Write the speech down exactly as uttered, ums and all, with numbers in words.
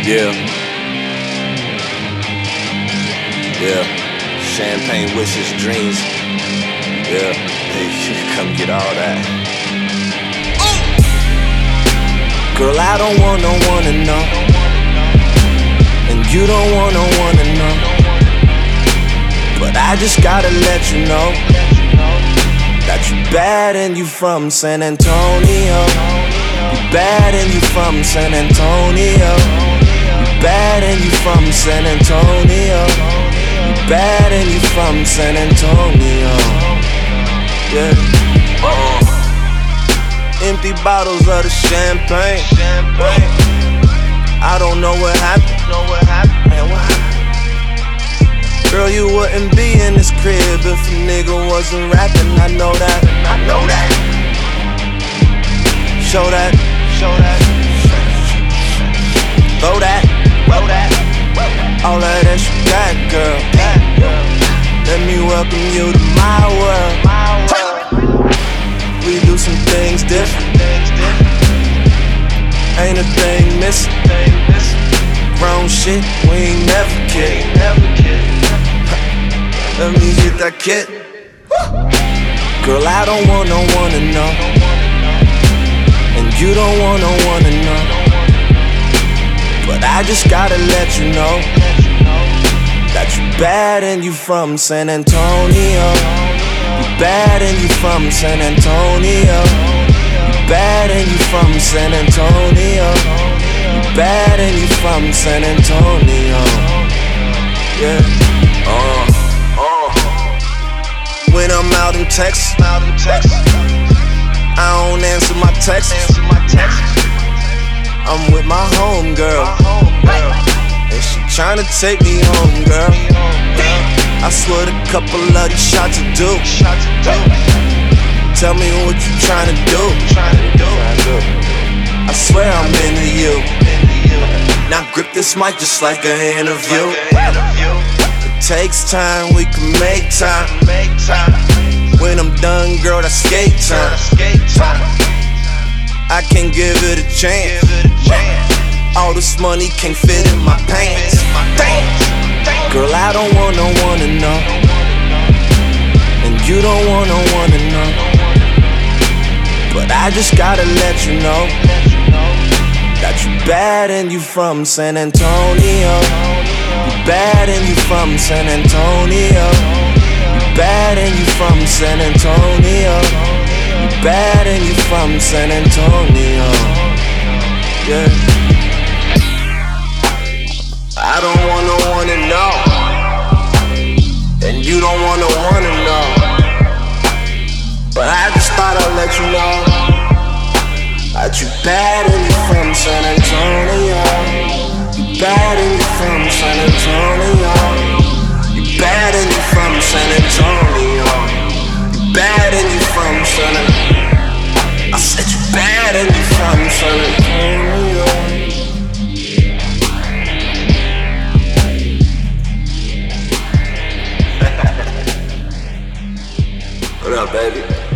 Yeah. Yeah. Champagne wishes, dreams. Yeah. Hey, you can come get all that. Girl, I don't want no one to know, and you don't want no one to know, but I just gotta let you know that you bad and you from San Antonio. You bad and you from San Antonio. You bad and you from San Antonio. You bad and you from San Antonio. Yeah. Uh. Empty bottles of the champagne. I don't know what happened. Man, what happened? Girl, you wouldn't be in this crib if a nigga wasn't rapping. I know that. I know that. Show that. Show that. Throw that. Throw that. All of that you got, girl. Let me welcome you to my world. We do some things different. Ain't a thing missing. Grown shit, we ain't never kidding. Let me get that kid. Girl, I don't want no one to know, and you don't want no one to know, but I just gotta let you know that you bad and you from San Antonio. You bad and you from San Antonio. You bad and you from San Antonio. You bad and you from San Antonio. Yeah. Uh, uh. When I'm out in Texas, out in Texas, I don't answer my texts. I'm with my homegirl, and she tryna take me home, girl. I swear a couple of these shots will do. Tell me what you tryna do. I swear I'm into you. Now grip this mic just like an interview. It takes time, we can make time. When I'm done, girl, that's skate time. I can give it a chance. All this money can't fit in my pants. Girl, I don't want no one to know, and you don't want no one to know, but I just gotta let you know that you bad and you from San Antonio. You bad and you from San Antonio. You bad and you from San Antonio. You bad and you from San Antonio. Yeah. I don't want no one to know, and you don't want no one to know, but I just thought I'd let you know that you bad and you from San Antonio. You bad and you from San Antonio. You bad and you from San Antonio. You bad and you from San Antonio. I said you bad and you from San Antonio. What up, baby?